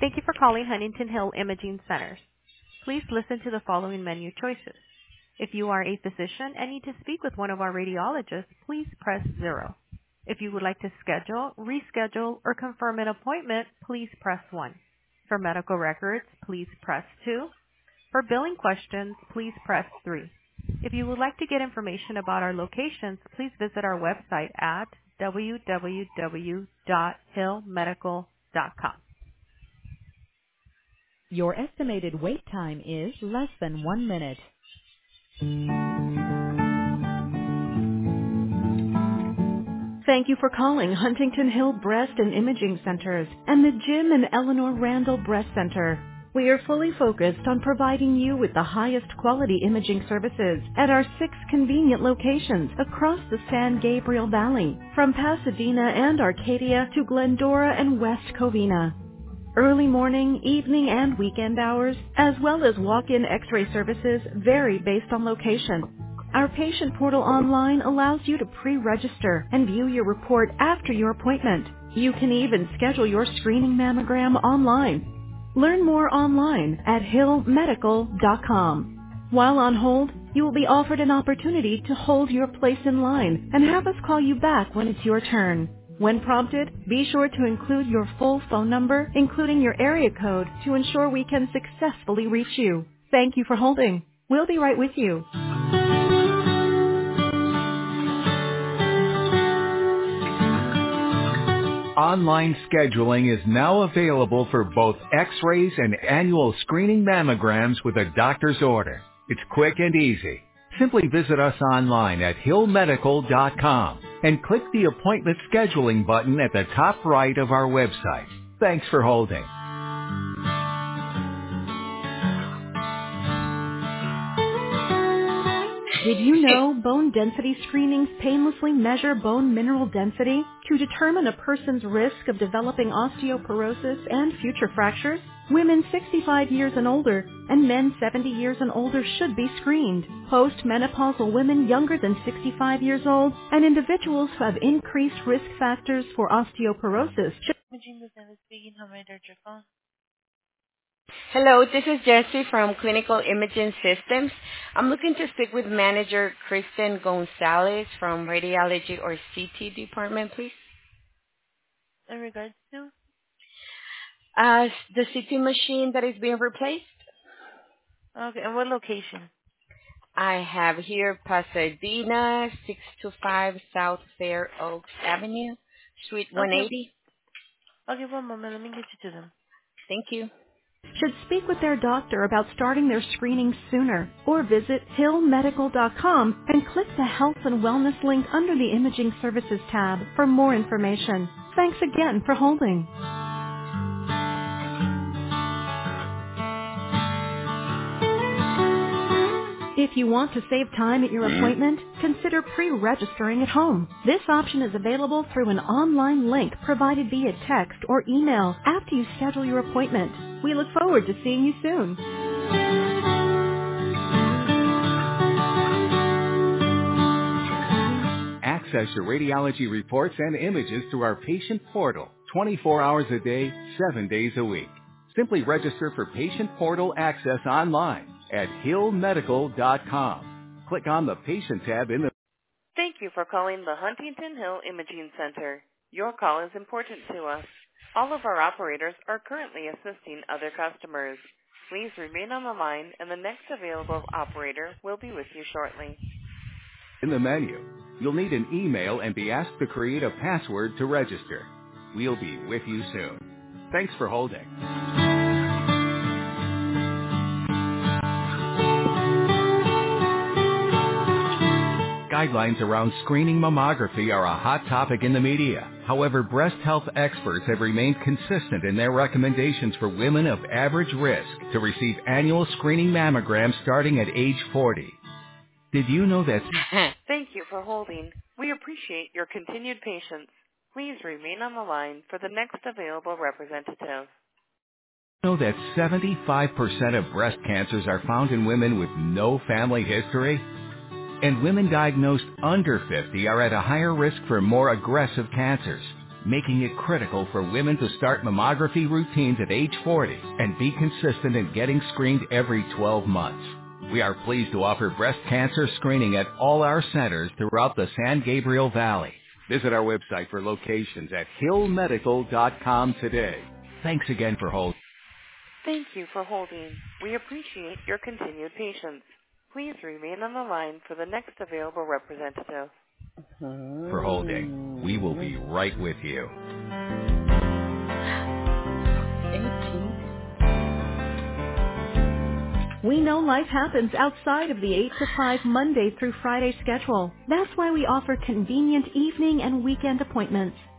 Thank you for calling Huntington Hill Imaging Centers. Please listen to the following menu choices. If you are a physician and need to speak with one of our radiologists, please press 0. If you would like to schedule, reschedule, or confirm an appointment, please press 1. For medical records, please press 2. For billing questions, please press 3. If you would like to get information about our locations, please visit our website at www.hillmedical.com. Your estimated wait time is less than 1 minute. Thank you for calling Huntington Hill Breast and Imaging Centers and the Jim and Eleanor Randall Breast Center. We are fully focused on providing you with the highest quality imaging services at our 6 convenient locations across the San Gabriel Valley, from Pasadena and Arcadia to Glendora and West Covina. Early morning, evening, and weekend hours, as well as walk-in x-ray services, vary based on location. Our patient portal online allows you to pre-register and view your report after your appointment. You can even schedule your screening mammogram online. Learn more online at hillmedical.com. While on hold, you will be offered an opportunity to hold your place in line and have us call you back when it's your turn. When prompted, be sure to include your full phone number, including your area code, to ensure we can successfully reach you. Thank you for holding. We'll be right with you. Online scheduling is now available for both x-rays and annual screening mammograms with a doctor's order. It's quick and easy. Simply visit us online at hillmedical.com and click the appointment scheduling button at the top right of our website. Thanks for holding. Did you know bone density screenings painlessly measure bone mineral density to determine a person's risk of developing osteoporosis and future fractures? Women 65 years and older and men 70 years and older should be screened. Postmenopausal women younger than 65 years old and individuals who have increased risk factors for osteoporosis should. Hello, this is Jessie from Clinical Imaging Systems. I'm looking to speak with Manager Kristen Gonzalez from Radiology or CT Department, please. In regards to? The CT machine that is being replaced. Okay, and what location? I have here Pasadena, 625 South Fair Oaks Avenue, Suite 180. Okay, one moment. Let me get you to them. Thank you. Should speak with their doctor about starting their screening sooner, or visit hillmedical.com and click the Health and Wellness link under the Imaging Services tab for more information. Thanks again for holding. If you want to save time at your appointment, consider pre-registering at home. This option is available through an online link provided via text or email after you schedule your appointment. We look forward to seeing you soon. Access your radiology reports and images through our patient portal 24 hours a day, 7 days a week. Simply register for Patient Portal Access online at hillmedical.com. Click on the Patient tab in the... Thank you for calling the Huntington Hill Imaging Center. Your call is important to us. All of our operators are currently assisting other customers. Please remain on the line, and the next available operator will be with you shortly. In the menu, you'll need an email and be asked to create a password to register. We'll be with you soon. Thanks for holding. Guidelines around screening mammography are a hot topic in the media. However, breast health experts have remained consistent in their recommendations for women of average risk to receive annual screening mammograms starting at age 40. Did you know that... Thank you for holding. We appreciate your continued patience. Please remain on the line for the next available representative. Know that 75% of breast cancers are found in women with no family history? And women diagnosed under 50 are at a higher risk for more aggressive cancers. making it critical for women to start mammography routines at age 40 and be consistent in getting screened every 12 months. We are pleased to offer breast cancer screening at all our centers throughout the San Gabriel Valley. Visit our website for locations at hillmedical.com today. Thanks again for holding. Thank you for holding. We appreciate your continued patience. Please remain on the line for the next available representative. For holding. We will be right with you. 18. We know life happens outside of the 8 to 5 Monday through Friday schedule. That's why we offer convenient evening and weekend appointments.